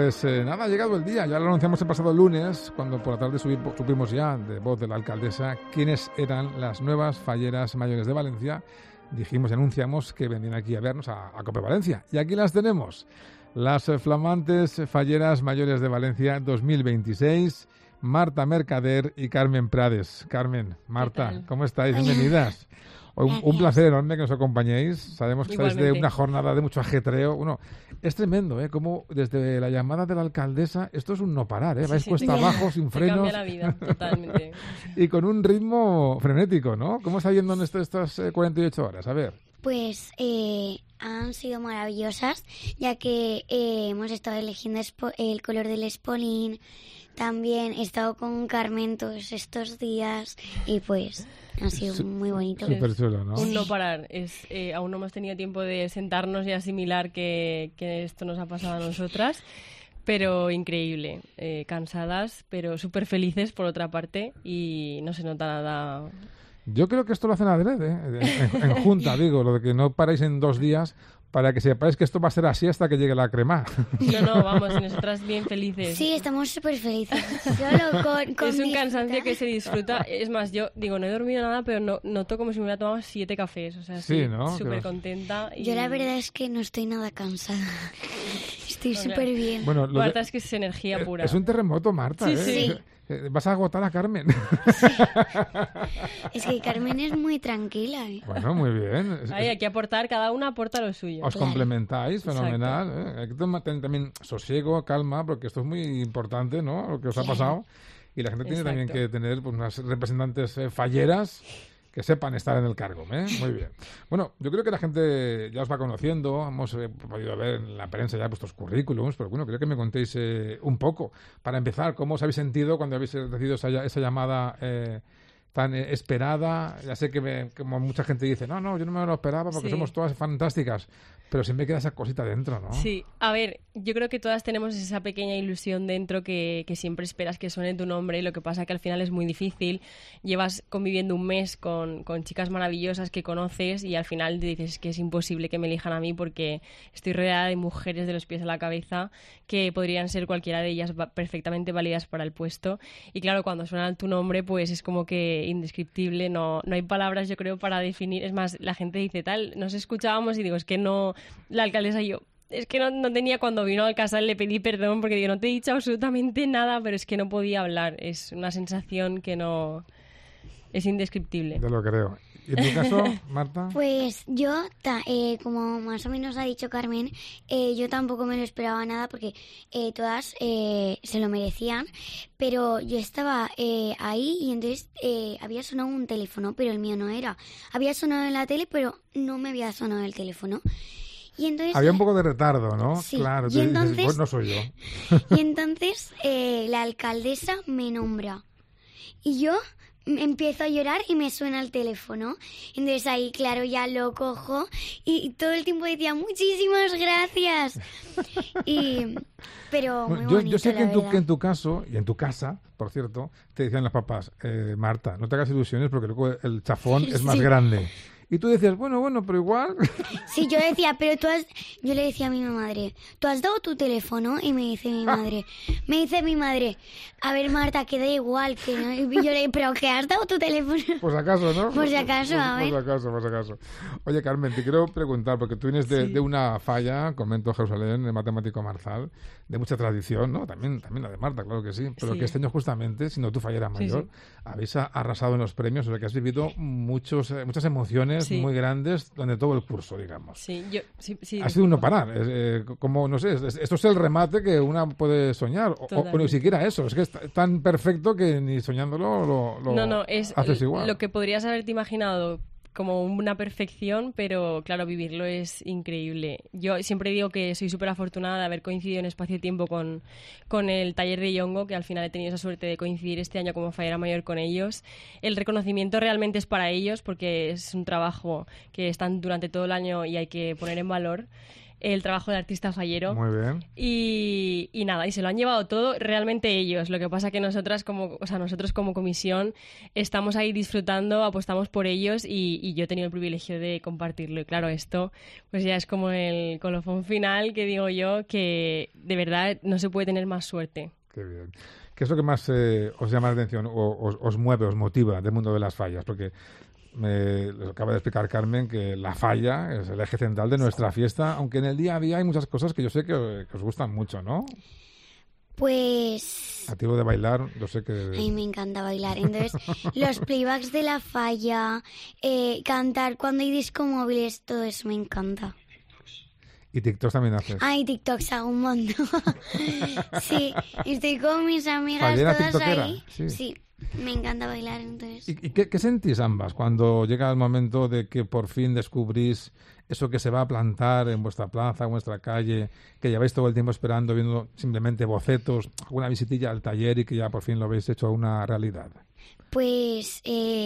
Pues nada, ha llegado el día. Ya lo anunciamos el pasado lunes, cuando por la tarde supimos ya, de voz de la alcaldesa, quiénes eran las nuevas falleras mayores de Valencia. Dijimos y anunciamos que venían aquí a vernos a COPE Valencia. Y aquí las tenemos. Las flamantes falleras mayores de Valencia 2026, Marta Mercader y Carmen Prades. Carmen, Marta, ¿cómo estáis? Bienvenidas. Un placer enorme que nos acompañéis. Sabemos que estáis de una jornada de mucho ajetreo. Es tremendo, como desde la llamada de la alcaldesa, esto es un no parar, vais cuesta abajo, sin frenos. Te cambia la vida, totalmente. Y con un ritmo frenético, ¿no? ¿Cómo está yendo en estas 48 horas? A ver. Pues han sido maravillosas, ya que hemos estado eligiendo el color del espolín. También he estado con Carmen todos estos días y pues ha sido muy bonito. Súper chulo, ¿no? Un no parar. Aún no hemos tenido tiempo de sentarnos y asimilar que esto nos ha pasado a nosotras, pero increíble. Cansadas, pero súper felices por otra parte y no se nota nada. Yo creo que esto lo hacen adrede, en junta, digo, lo de que no paráis en 2 días para que sepáis que esto va a ser así hasta que llegue la crema. No, vamos, nosotras bien felices. Sí, estamos súper felices. Es un cansancio que se disfruta. Es más, yo digo, no he dormido nada, pero noto como si me hubiera tomado 7 cafés. O sea, sí, ¿no? Súper contenta. Yo la verdad es que no estoy nada cansada. Estoy súper bien. Bueno, Marta, es que es energía pura. Es un terremoto, Marta. Sí. Vas a agotar a Carmen. Sí. Es que Carmen es muy tranquila. Bueno, muy bien. Hay que aportar, cada una aporta lo suyo. Os complementáis, fenomenal. Hay que tener también sosiego, calma, porque esto es muy importante, ¿no? Lo que os ha pasado. Y la gente tiene también que tener unas representantes falleras que sepan estar en el cargo, Muy bien. Bueno, yo creo que la gente ya os va conociendo, hemos podido ver en la prensa ya vuestros currículums, pero bueno, creo que me contéis un poco. Para empezar, ¿cómo os habéis sentido cuando habéis recibido esa llamada tan esperada? Ya sé que como mucha gente dice, no, yo no me lo esperaba porque somos todas fantásticas, pero siempre queda esa cosita dentro, ¿no? Sí, a ver, yo creo que todas tenemos esa pequeña ilusión dentro que siempre esperas que suene tu nombre, y lo que pasa que al final es muy difícil. Llevas conviviendo un mes con chicas maravillosas que conoces y al final te dices que es imposible que me elijan a mí porque estoy rodeada de mujeres de los pies a la cabeza que podrían ser cualquiera de ellas perfectamente válidas para el puesto. Y claro, cuando suena tu nombre, pues es como que indescriptible, no hay palabras, yo creo, para definir. Es más, la gente dice tal, nos escuchábamos y digo, es que no, la alcaldesa y yo, es que no tenía, cuando vino al casal le pedí perdón porque digo, no te he dicho absolutamente nada, pero es que no podía hablar. Es una sensación que no, es indescriptible. Te lo creo. ¿Y en tu caso, Marta? Pues yo, como más o menos ha dicho Carmen, yo tampoco me lo esperaba nada porque todas se lo merecían, pero yo estaba ahí y entonces había sonado un teléfono, pero el mío no era. Había sonado en la tele, pero no me había sonado el teléfono. Y entonces, había un poco de retardo, ¿no? Sí. Claro, y entonces, dices, pues no soy yo. Y entonces la alcaldesa me nombra. Y yo empiezo a llorar y me suena el teléfono. Entonces ahí, claro, ya lo cojo y todo el tiempo decía muchísimas gracias. Pero muy bonito, yo sé que verdad. en tu caso, y en tu casa, por cierto, te decían los papás, Marta, no te hagas ilusiones porque luego el chafón es más grande. Y tú decías, bueno, pero igual. Sí, yo decía, pero yo le decía a mi madre, ¿tú has dado tu teléfono? Y me dice mi madre, a ver, Marta, que da igual, que no. Y yo le digo, ¿pero que has dado tu teléfono? Por si acaso, ¿no? Por si acaso, a ver. Por si acaso. Oye, Carmen, te quiero preguntar, porque tú vienes de una falla, convento Jerusalén, el matemático Marzal, de mucha tradición, ¿no? También la de Marta, claro que sí, pero que este año justamente, siendo tu fallera mayor, habéis arrasado en los premios, o sea que has vivido muchas emociones muy grandes durante todo el curso, digamos. Sí, ha sido un no parar. Como, no sé, esto es el remate que una puede soñar. O ni siquiera eso. Es que es tan perfecto que ni soñándolo lo haces igual. Lo que podrías haberte imaginado como una perfección, pero claro, vivirlo es increíble. Yo siempre digo que soy súper afortunada de haber coincidido en espacio-tiempo con el taller de Yongo, que al final he tenido esa suerte de coincidir este año como fallera mayor con ellos. El reconocimiento realmente es para ellos porque es un trabajo que están durante todo el año y hay que poner en valor. el trabajo del artista fallero. Muy bien. Y nada, y se lo han llevado todo realmente ellos. Lo que pasa que nosotros como comisión estamos ahí disfrutando, apostamos por ellos y yo he tenido el privilegio de compartirlo. Y claro, esto pues ya es como el colofón final que digo yo, que de verdad no se puede tener más suerte. Qué bien. ¿Qué es lo que más os llama la atención o os mueve, os motiva del mundo de las fallas? Porque les acaba de explicar Carmen que la falla es el eje central de nuestra fiesta, aunque en el día a día hay muchas cosas que yo sé que os gustan mucho, ¿no? Pues... A ti lo de bailar, yo sé que... A mí me encanta bailar. Entonces, los playbacks de la falla, cantar cuando hay disco móviles, todo eso me encanta. ¿Y TikToks también haces? Ay, TikToks hago un montón. Sí, estoy con mis amigas ¿Fallera todas tiktokera? ahí. Sí, me encanta bailar, entonces. ¿Y qué sentís ambas cuando llega el momento de que por fin descubrís eso que se va a plantar en vuestra plaza, en vuestra calle, que lleváis todo el tiempo esperando, viendo simplemente bocetos, alguna visitilla al taller y que ya por fin lo habéis hecho una realidad? Pues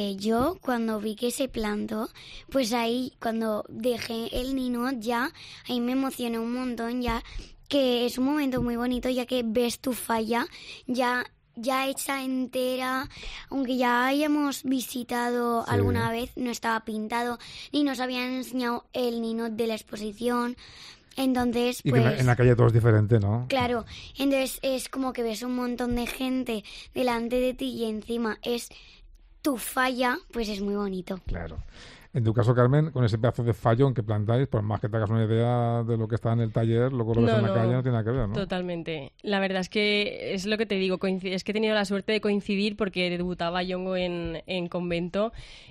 yo cuando vi que se plantó, pues ahí cuando dejé el ninot ya, ahí me emocioné un montón ya, que es un momento muy bonito ya que ves tu falla ya hecha entera, aunque ya hayamos visitado alguna vez, no estaba pintado ni nos habían enseñado el ninot de la exposición. Entonces, y pues... que en la calle todo es diferente, ¿no? Claro, entonces es como que ves un montón de gente delante de ti y encima es tu falla, pues es muy bonito. Claro. En tu caso, Carmen, con ese pedazo de fallón que plantáis, por más que te hagas una idea de lo que está en el taller, luego lo ves en la calle, no tiene nada que ver, ¿no? Totalmente. La verdad es que es lo que te digo, es que he tenido la suerte de coincidir porque debutaba Yongo en convento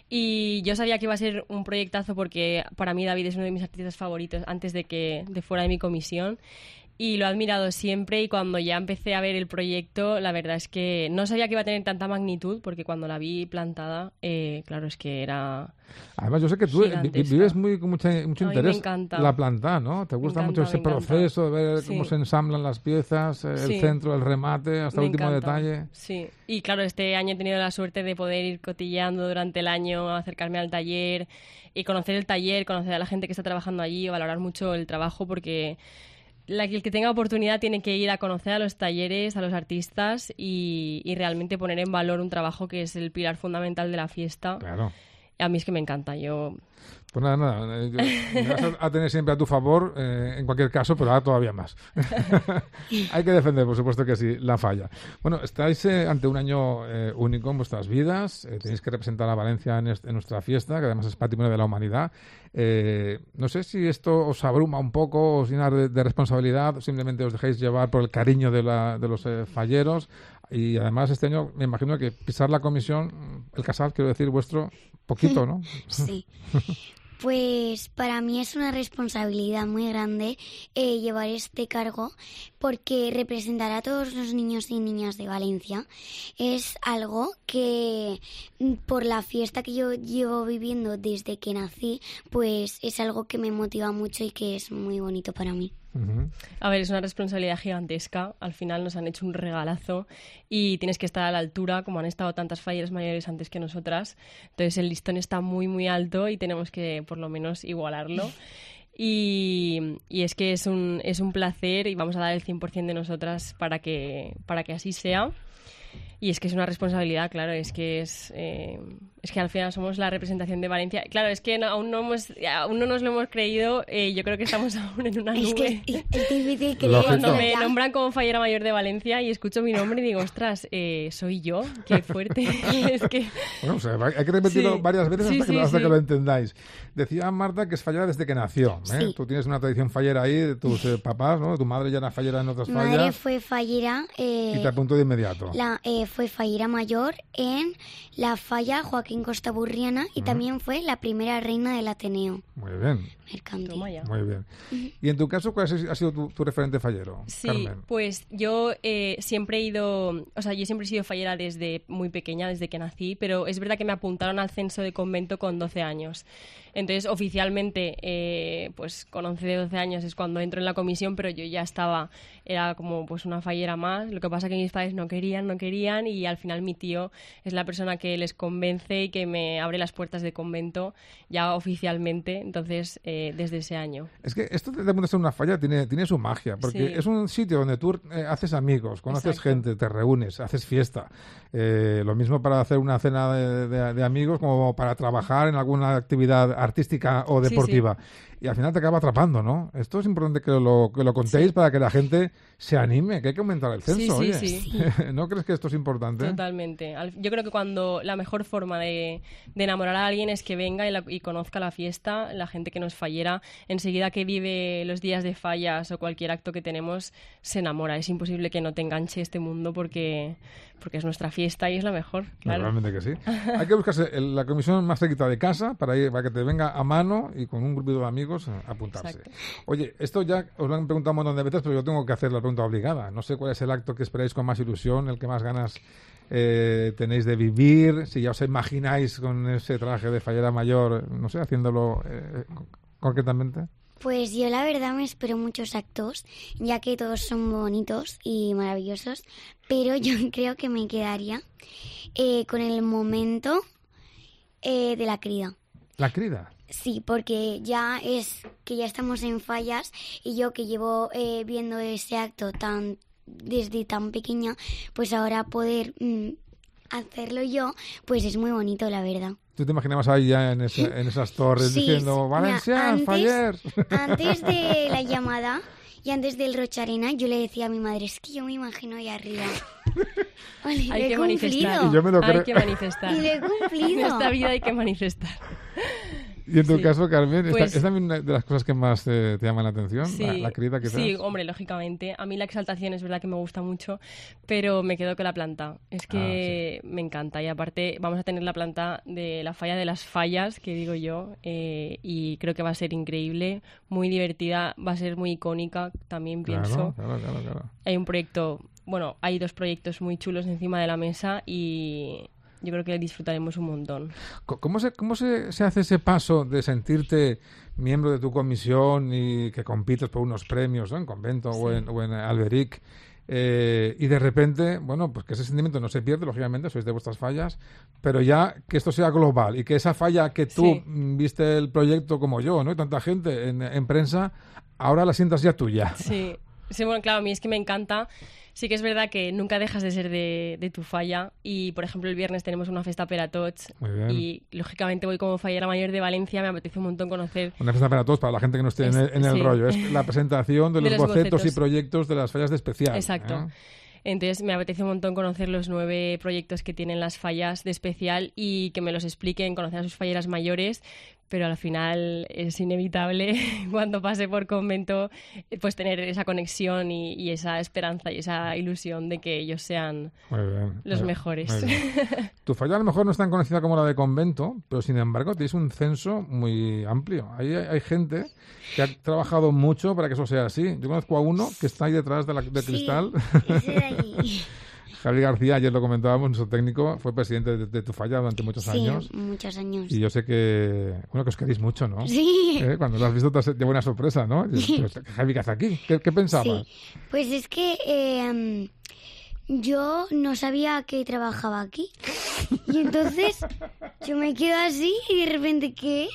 y yo sabía que iba a ser un proyectazo porque para mí David es uno de mis artistas favoritos antes de fuera de mi comisión. Y lo he admirado siempre y cuando ya empecé a ver el proyecto, la verdad es que no sabía que iba a tener tanta magnitud porque cuando la vi plantada, claro, es que era... Además, yo sé que tú vives con mucho interés me encanta. la planta, ¿no? Te gusta mucho ese proceso de ver cómo se ensamblan las piezas, el centro, el remate, hasta el último detalle. Sí, y claro, este año he tenido la suerte de poder ir cotilleando durante el año, acercarme al taller y conocer el taller, conocer a la gente que está trabajando allí, valorar mucho el trabajo porque... el que tenga oportunidad tiene que ir a conocer a los talleres, a los artistas y realmente poner en valor un trabajo que es el pilar fundamental de la fiesta. Claro. A mí es que me encanta. Pues nada, me vas a tener siempre a tu favor en cualquier caso, pero ahora todavía más. Hay que defender, por supuesto que sí, la falla. Bueno, estáis ante un año único en vuestras vidas, tenéis que representar a Valencia en nuestra fiesta, que además es patrimonio de la humanidad. No sé si esto os abruma un poco, os llena de responsabilidad, o simplemente os dejáis llevar por el cariño de los falleros. Y además este año me imagino que pisar la comisión, el casal, quiero decir, vuestro, poquito, ¿no? Sí. Pues para mí es una responsabilidad muy grande llevar este cargo porque representar a todos los niños y niñas de Valencia es algo que por la fiesta que yo llevo viviendo desde que nací, pues es algo que me motiva mucho y que es muy bonito para mí. A ver, es una responsabilidad gigantesca. Al final nos han hecho un regalazo y tienes que estar a la altura, como han estado tantas falleras mayores antes que nosotras. Entonces el listón está muy, muy alto y tenemos que por lo menos igualarlo. Y es que es un placer y vamos a dar el 100% de nosotras para que así sea. Y es que es una responsabilidad, claro, es que al final somos la representación de Valencia. Claro, es que aún no nos lo hemos creído, yo creo que estamos aún en una nube. Es difícil creer. Cuando me nombran como fallera mayor de Valencia y escucho mi nombre y digo, ostras, soy yo, qué fuerte. Es que... Bueno, o sea, hay que repetirlo varias veces hasta que lo entendáis. Decía Marta que es fallera desde que nació. Sí. Tú tienes una tradición fallera ahí de tus papás, ¿no? Tu madre ya era fallera en otras fallas. Mi madre fue fallera. Y te apuntó de inmediato. Fue fallera mayor en la falla Joaquín Costaburriana y también fue la primera reina del Ateneo. Muy bien. Mercantil. Muy bien. Y en tu caso, ¿cuál ha sido tu referente fallero, Sí, Carmen? pues yo siempre yo siempre he sido fallera desde muy pequeña, desde que nací, pero es verdad que me apuntaron al censo de convento con 12 años. Entonces, oficialmente, pues con 11 de 12 años es cuando entro en la comisión, pero yo ya era como pues una fallera más. Lo que pasa que mis padres no querían y al final mi tío es la persona que les convence y que me abre las puertas de convento ya oficialmente. Entonces, desde ese año. Es que esto de ser una falla tiene su magia, porque Sí. es un sitio donde tú haces amigos, conoces Exacto. gente, te reúnes, haces fiesta. Lo mismo para hacer una cena de amigos como para trabajar en alguna actividad artística o Sí, deportiva. Y al final te acaba atrapando, ¿no? Esto es importante que lo contéis para que la gente se anime, que hay que aumentar el censo, Sí, oye. sí. ¿No crees que esto es importante? Totalmente. Yo creo que cuando la mejor forma de enamorar a alguien es que venga y conozca la fiesta, la gente que nos fallera, enseguida que vive los días de fallas o cualquier acto que tenemos, se enamora. Es imposible que no te enganche este mundo porque es nuestra fiesta y es la mejor, claro. Realmente que sí. Hay que buscarse la comisión más cerquita de casa para que te venga a mano y con un grupito de amigos apuntarse. Exacto. Oye, esto ya os lo han preguntado un montón de veces, pero yo tengo que hacer la pregunta obligada. No sé cuál es el acto que esperáis con más ilusión, el que más ganas tenéis de vivir, si ya os imagináis con ese traje de fallera mayor, no sé, haciéndolo concretamente. Pues yo la verdad me espero muchos actos, ya que todos son bonitos y maravillosos, pero yo creo que me quedaría con el momento de la crida. La crida. Sí, porque ya estamos en fallas y yo que llevo viendo ese acto desde tan pequeña, pues ahora poder hacerlo yo, pues es muy bonito, la verdad. ¿Tú te imaginabas ahí ya en esas torres Sí, diciendo Valencia, Fallers? Antes de la llamada y antes del Rocharena, yo le decía a mi madre, es que yo me imagino ahí arriba. Vale, Hay lo he que manifestar. cumplido. Y yo me lo Hay creo. que manifestar. Y lo he En cumplido. esta vida hay que manifestar. Y en tu Sí. caso, Carmen, Pues- ¿es también una de las cosas que más te llaman la atención? Sí, La crida, quizás. sí, hombre, lógicamente. A mí la exaltación es verdad que me gusta mucho, pero me quedo con la planta. Es que me encanta. Y aparte vamos a tener la planta de la falla de las fallas, que digo yo, y creo que va a ser increíble, muy divertida, va a ser muy icónica, también pienso. Claro. Hay un proyecto, bueno, hay 2 proyectos muy chulos encima de la mesa y yo creo que disfrutaremos un montón. ¿Cómo se hace ese paso de sentirte miembro de tu comisión y que compites por unos premios, ¿no? En Convento o en Alberic? Y de repente, bueno, pues que ese sentimiento no se pierde, lógicamente, sois de vuestras fallas, pero ya que esto sea global y que esa falla que tú Sí. viste el proyecto como yo, ¿no? Y tanta gente en prensa, ahora la sientas ya tuya. Sí, sí, bueno, claro, a mí es que me encanta. Sí que es verdad que nunca dejas de ser de tu falla y, por ejemplo, el viernes tenemos una fiesta per a tots Muy bien. y, lógicamente, voy como fallera mayor de Valencia, me apetece un montón conocer. Una fiesta para todos, para la gente que no esté en el Sí. rollo. Es la presentación de los bocetos y proyectos de las fallas de especial. Exacto. ¿eh? Entonces me apetece un montón conocer los 9 proyectos que tienen las fallas de especial y que me los expliquen, conocer a sus falleras mayores, pero al final es inevitable cuando pase por Convento pues tener esa conexión y esa esperanza y esa ilusión de que ellos sean Muy bien, los muy mejores. bien. Tu falla a lo mejor no es tan conocida como la de Convento, pero sin embargo tenéis un censo muy amplio. Ahí hay gente que ha trabajado mucho para que eso sea así. Yo conozco a uno que está ahí detrás del Sí, cristal. ese de allí. Javier García, ayer lo comentábamos, nuestro técnico, fue presidente de tu falla durante muchos Sí, años. muchos años. Y yo sé que os queréis mucho, ¿no? Sí. Cuando lo has visto te lleva una sorpresa, ¿no? Pero, Javi, ¿qué hace aquí? ¿Qué pensabas? Sí, pues es que yo no sabía que trabajaba aquí. Y entonces yo me quedo así y de repente, ¿qué?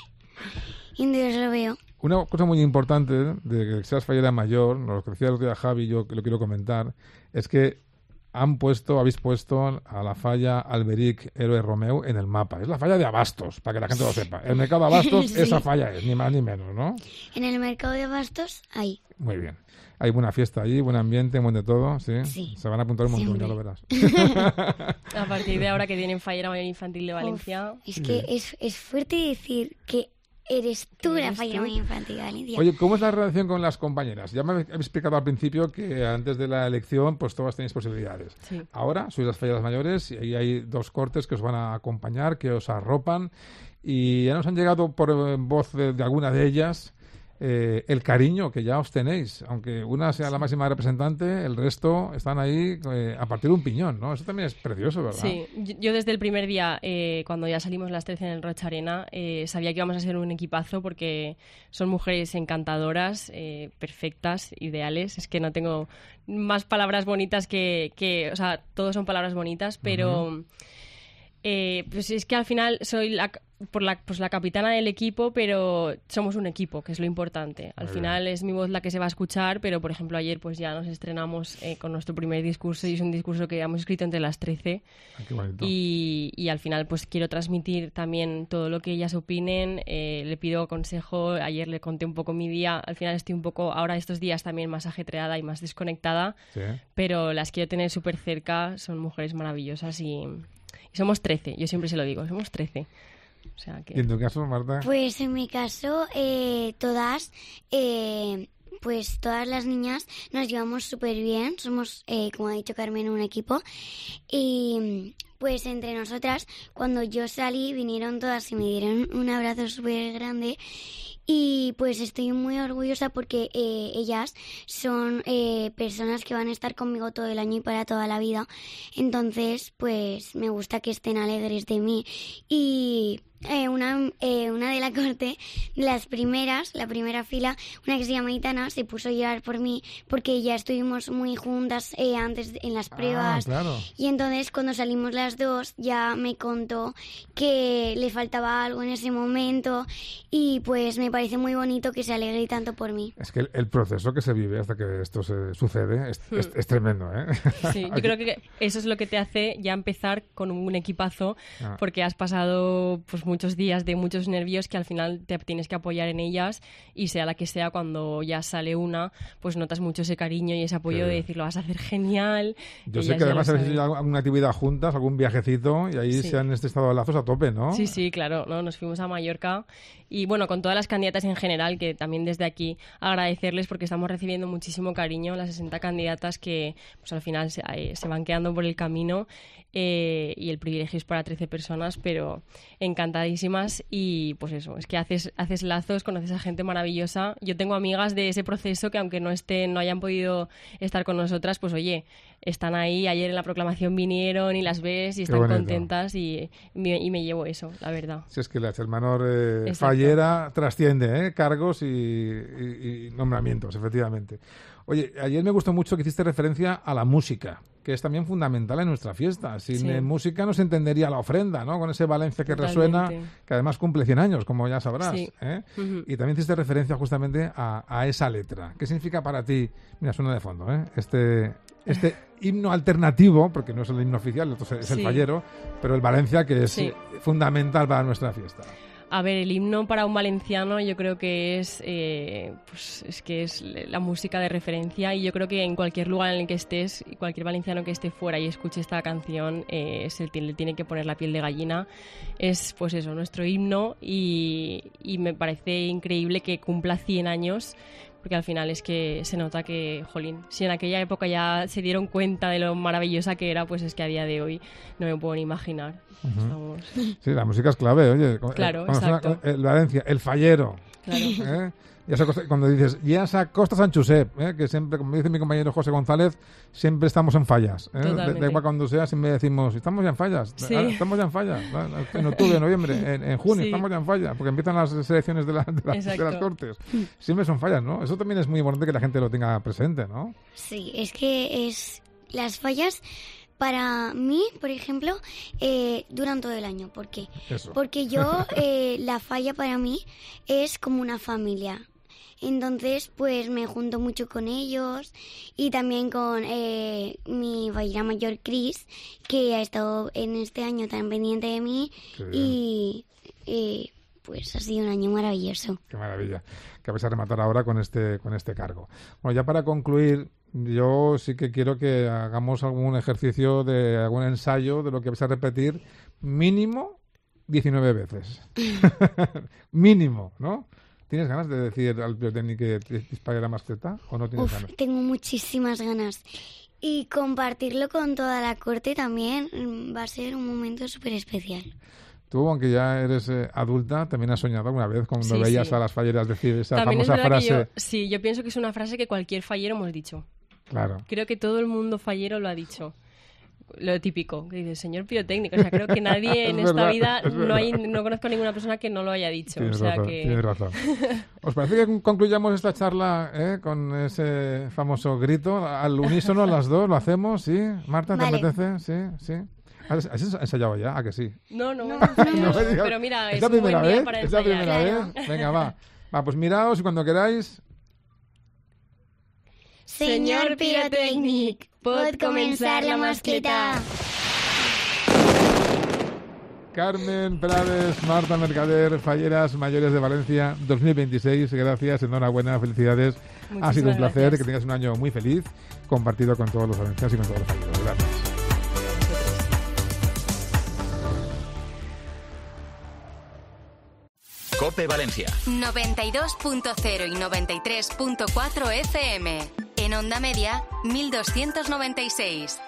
Y entonces lo veo. Una cosa muy importante de que seas fallera mayor, lo que decía el otro día Javi, yo que lo quiero comentar, es que habéis puesto a la falla Alberic Héroe Romeu en el mapa. Es la falla de Abastos, para que la gente lo sepa. El mercado de Abastos, Sí. esa falla es, ni más ni menos, ¿no? En el mercado de Bastos, ahí. Muy bien. Hay buena fiesta allí, buen ambiente, buen de todo, ¿sí? Sí. Se van a apuntar un montón, Siempre. ya lo verás. A partir de ahora que tienen fallera mayor infantil de Valencia, Es que es fuerte decir que eres tú la ¿Eres fallera tú? muy infantil de Valencia. Oye, ¿cómo es la relación con las compañeras? Ya me habéis explicado al principio que antes de la elección pues todas tenéis posibilidades. sí. Ahora sois las falleras mayores y ahí hay 2 cortes que os van a acompañar, que os arropan y ya nos han llegado por voz de alguna de ellas el cariño que ya os tenéis. Aunque una sea la máxima representante, el resto están ahí a partir de un piñón, ¿no? Eso también es precioso, ¿verdad? Sí, yo desde el primer día, cuando ya salimos las 13 en el Rocharena, sabía que íbamos a ser un equipazo porque son mujeres encantadoras, perfectas, ideales. Es que no tengo más palabras bonitas o sea, todos son palabras bonitas, pero Pues es que al final soy la capitana del equipo, pero somos un equipo, que es lo importante. Al final es mi voz la que se va a escuchar, pero por ejemplo ayer pues ya nos estrenamos con nuestro primer discurso y es un discurso que hemos escrito entre las 13. Qué bonito. Y al final pues quiero transmitir también todo lo que ellas opinen, le pido consejo, ayer le conté un poco mi día, al final estoy un poco ahora estos días también más ajetreada y más desconectada, Sí. pero las quiero tener súper cerca, son mujeres maravillosas y somos 13, yo siempre se lo digo, somos 13. O sea que... ¿Y en tu caso, Marta? Pues en mi caso, pues todas las niñas nos llevamos súper bien. Somos, como ha dicho Carmen, un equipo. Y pues entre nosotras, cuando yo salí, vinieron todas y me dieron un abrazo súper grande. Y pues estoy muy orgullosa porque ellas son personas que van a estar conmigo todo el año y para toda la vida. Entonces, pues me gusta que estén alegres de mí. Y una de la corte, las primeras, la primera fila, una que se llama Itana, se puso a llorar por mí porque ya estuvimos muy juntas antes en las pruebas. Claro. Y entonces cuando salimos las dos ya me contó que le faltaba algo en ese momento y pues me parece muy bonito que se alegre tanto por mí. Es que el proceso que se vive hasta que esto sucede es tremendo, ¿eh? Sí, yo creo que eso es lo que te hace ya empezar con un equipazo, porque has pasado pues muchos días de muchos nervios que al final te tienes que apoyar en ellas y sea la que sea, cuando ya sale una, pues notas mucho ese cariño y ese apoyo de decir, lo vas a hacer genial. Yo sé que además habéis hecho alguna actividad juntas, algún viajecito y ahí se han estado lazos a tope, ¿no? Sí, sí, claro, ¿no? Nos fuimos a Mallorca y bueno, con todas las candidatas en general, que también desde aquí agradecerles porque estamos recibiendo muchísimo cariño, las 60 candidatas que pues al final se van quedando por el camino. Y el privilegio es para 13 personas, pero encantadísimas y pues eso, es que haces lazos, conoces a gente maravillosa. Yo tengo amigas de ese proceso que aunque no hayan podido estar con nosotras, pues oye, están ahí, ayer en la proclamación vinieron y las ves y están contentas y me llevo eso, la verdad. Si es que la Chelmanor fallera trasciende cargos y nombramientos, efectivamente. Oye, ayer me gustó mucho que hiciste referencia a la música, que es también fundamental en nuestra fiesta. Sin música no se entendería la ofrenda, ¿no? Con ese Valencia que resuena, que además cumple 100 años, como ya sabrás. Sí. Y también hiciste referencia justamente a esa letra. ¿Qué significa para ti? Mira, suena de fondo, este himno alternativo, porque no es el himno oficial, es el fallero, pero el Valencia que es fundamental para nuestra fiesta. A ver, el himno para un valenciano yo creo que es la música de referencia y yo creo que en cualquier lugar en el que estés, cualquier valenciano que esté fuera y escuche esta canción, le tiene que poner la piel de gallina. Es pues eso, nuestro himno y me parece increíble que cumpla 100 años. Porque al final es que se nota que, jolín, si en aquella época ya se dieron cuenta de lo maravillosa que era, pues es que a día de hoy no me puedo ni imaginar. Estamos... Sí, la música es clave, oye. Claro, exacto. El Valencia, el fallero. Claro. Cuando dices, ya se acosta San Josep, que siempre, como dice mi compañero José González, siempre estamos en fallas. Da igual cuando sea, siempre decimos, estamos ya en fallas. Sí. Estamos ya en fallas. En octubre, en noviembre, en junio, estamos ya en fallas, porque empiezan las selecciones de las Cortes. Siempre son fallas, ¿no? Eso también es muy importante que la gente lo tenga presente, ¿no? Sí, es que las fallas... Para mí, por ejemplo, duran todo el año. ¿Por qué? Porque yo, la falla para mí es como una familia. Entonces, pues me junto mucho con ellos y también con mi fallera mayor, Cris, que ha estado en este año tan pendiente de mí y pues ha sido un año maravilloso. Qué maravilla. Que vais a rematar ahora con este cargo. Bueno, ya para concluir, yo sí que quiero que hagamos algún ejercicio algún ensayo de lo que vais a repetir mínimo 19 veces. Mínimo, ¿no? ¿Tienes ganas de decir al pirotécnico que dispare la mascleta o no tienes ganas? Tengo muchísimas ganas. Y compartirlo con toda la corte también va a ser un momento súper especial. Tú, aunque ya eres adulta, también has soñado alguna vez cuando veías a las falleras decir esa también famosa frase. Yo pienso que es una frase que cualquier fallero hemos dicho. Claro. Creo que todo el mundo fallero lo ha dicho. Lo típico, que dice, señor pirotécnico. O sea, creo que nadie en esta vida, no conozco a ninguna persona que no lo haya dicho. Tienes razón. ¿Os parece que concluyamos esta charla con ese famoso grito? Al unísono, las dos, ¿lo hacemos? ¿Sí? Marta, ¿te apetece? Sí. ¿Has ensayado ya? ¿A que sí? No. No. Pero mira, ¿Es es la un buen primera día vez? para ¿Es la ensayar. primera vez? Venga, va. Va, pues miraos y cuando queráis... Señor Pirotècnic, pot començar la mascleta. Carmen Prades, Marta Mercader, Falleras Mayores de Valencia 2026. Gracias, enhorabuena, felicidades. Ha sido un placer, gracias. que tengas un año muy feliz, compartido con todos los valencianos y con todos los falleros. Gracias. COPE Valencia. 92.0 y 93.4 FM. En onda media, 1296.